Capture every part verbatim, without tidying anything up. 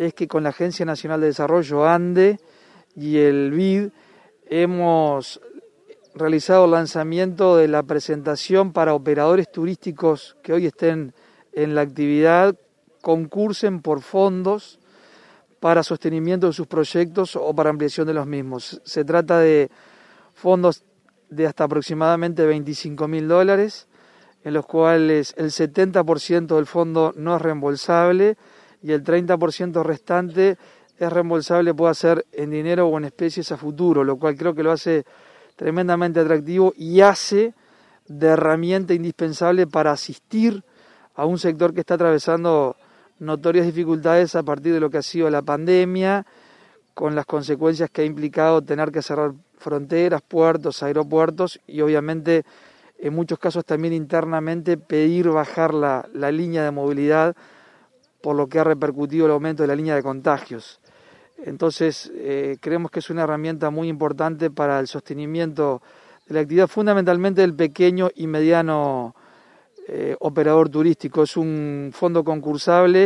es que con la Agencia Nacional de Desarrollo, ANDE, y el B I D, hemos realizado el lanzamiento de la presentación para operadores turísticos que hoy estén en la actividad, concursen por fondos para sostenimiento de sus proyectos o para ampliación de los mismos. Se trata de fondos de hasta aproximadamente veinticinco mil dólares, en los cuales el setenta por ciento del fondo no es reembolsable y el treinta por ciento restante es reembolsable, puede ser en dinero o en especies a futuro, lo cual creo que lo hace tremendamente atractivo y hace de herramienta indispensable para asistir a un sector que está atravesando notorias dificultades a partir de lo que ha sido la pandemia, con las consecuencias que ha implicado tener que cerrar fronteras, puertos, aeropuertos y obviamente en muchos casos también internamente pedir bajar la, la línea de movilidad por lo que ha repercutido el aumento de la línea de contagios. Entonces eh, creemos que es una herramienta muy importante para el sostenimiento de la actividad, fundamentalmente del pequeño y mediano eh, operador turístico. Es un fondo concursable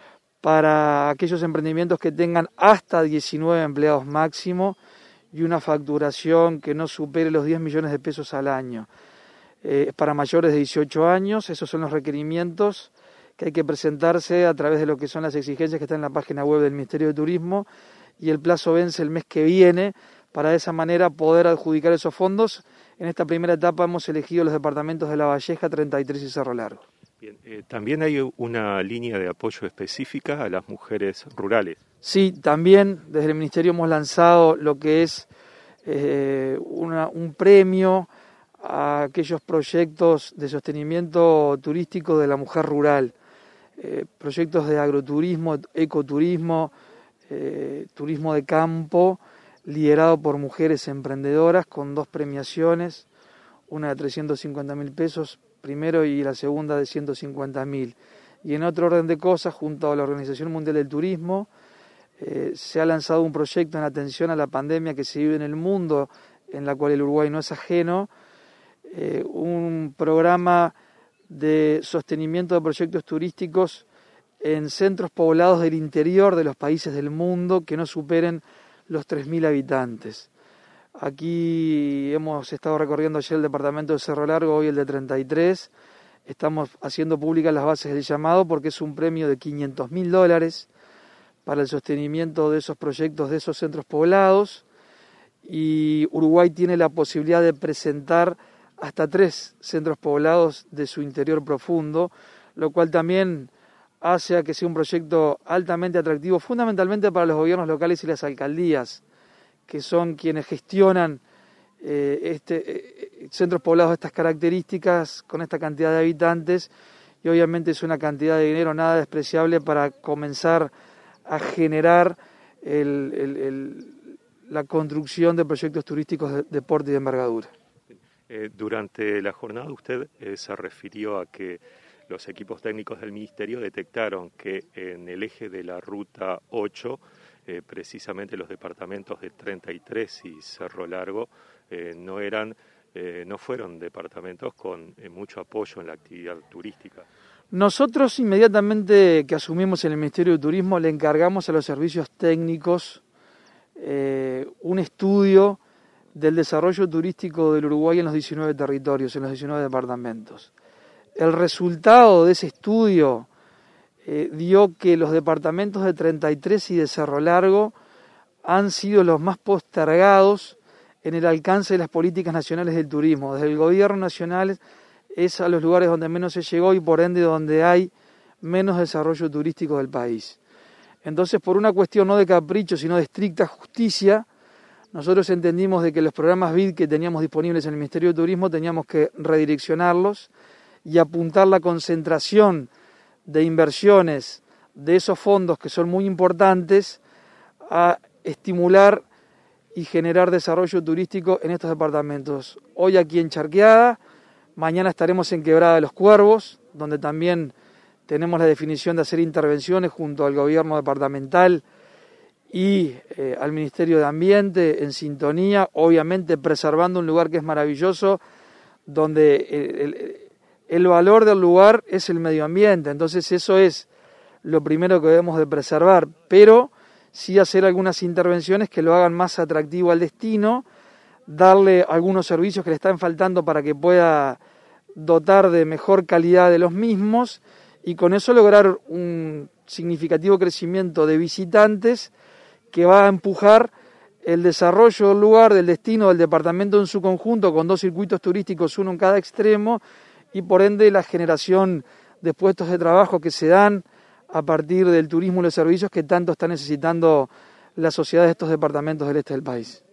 para aquellos emprendimientos que tengan hasta diecinueve empleados máximo y una facturación que no supere los diez millones de pesos al año. Eh, para mayores de dieciocho años, esos son los requerimientos que hay que presentarse a través de lo que son las exigencias que están en la página web del Ministerio de Turismo, y el plazo vence el mes que viene para de esa manera poder adjudicar esos fondos. En esta primera etapa hemos elegido los departamentos de La Valleja, treinta y tres y Cerro Largo. Bien, eh, también hay una línea de apoyo específica a las mujeres rurales. Sí, también desde el Ministerio hemos lanzado lo que es eh, una, un premio a aquellos proyectos de sostenimiento turístico de la mujer rural. Eh, proyectos de agroturismo, ecoturismo, eh, turismo de campo, liderado por mujeres emprendedoras con dos premiaciones, una de trescientos cincuenta mil pesos primero y la segunda de ciento cincuenta mil. Y en otro orden de cosas, junto a la Organización Mundial del Turismo, eh, se ha lanzado un proyecto en atención a la pandemia que se vive en el mundo, en la cual el Uruguay no es ajeno, eh, un programa de sostenimiento de proyectos turísticos en centros poblados del interior de los países del mundo que no superen los tres mil habitantes. Aquí hemos estado recorriendo ayer el departamento de Cerro Largo, hoy el de treinta y tres. Estamos haciendo públicas las bases del llamado porque es un premio de quinientos mil dólares para el sostenimiento de esos proyectos de esos centros poblados, y Uruguay tiene la posibilidad de presentar hasta tres centros poblados de su interior profundo, lo cual también hace a que sea un proyecto altamente atractivo, fundamentalmente para los gobiernos locales y las alcaldías, que son quienes gestionan eh, este, eh, centros poblados de estas características, con esta cantidad de habitantes, y obviamente es una cantidad de dinero nada despreciable para comenzar a generar el, el, el, la construcción de proyectos turísticos de, de porte y de envergadura. Eh, durante la jornada usted eh, se refirió a que los equipos técnicos del Ministerio detectaron que en el eje de la Ruta ocho, eh, precisamente los departamentos de treinta y tres y Cerro Largo, eh, no eran, eh, no fueron departamentos con eh, mucho apoyo en la actividad turística. Nosotros inmediatamente que asumimos en el Ministerio de Turismo le encargamos a los servicios técnicos eh, un estudio del desarrollo turístico del Uruguay en los diecinueve territorios, en los diecinueve departamentos. El resultado de ese estudio eh, dio que los departamentos de treinta y tres y de Cerro Largo han sido los más postergados en el alcance de las políticas nacionales del turismo. Desde el gobierno nacional es a los lugares donde menos se llegó y por ende donde hay menos desarrollo turístico del país. Entonces, por una cuestión no de capricho, sino de estricta justicia, nosotros entendimos de que los programas B I D que teníamos disponibles en el Ministerio de Turismo teníamos que redireccionarlos y apuntar la concentración de inversiones de esos fondos que son muy importantes a estimular y generar desarrollo turístico en estos departamentos. Hoy aquí en Charqueada, mañana estaremos en Quebrada de los Cuervos, donde también tenemos la definición de hacer intervenciones junto al gobierno departamental y eh, al Ministerio de Ambiente en sintonía, obviamente preservando un lugar que es maravilloso, donde el, el, el valor del lugar es el medio ambiente. Entonces eso es lo primero que debemos de preservar, pero sí hacer algunas intervenciones que lo hagan más atractivo al destino, darle algunos servicios que le están faltando para que pueda dotar de mejor calidad de los mismos y con eso lograr un significativo crecimiento de visitantes que va a empujar el desarrollo del lugar, del destino, del departamento en su conjunto, con dos circuitos turísticos, uno en cada extremo, y por ende la generación de puestos de trabajo que se dan a partir del turismo y los servicios que tanto está necesitando la sociedad de estos departamentos del este del país.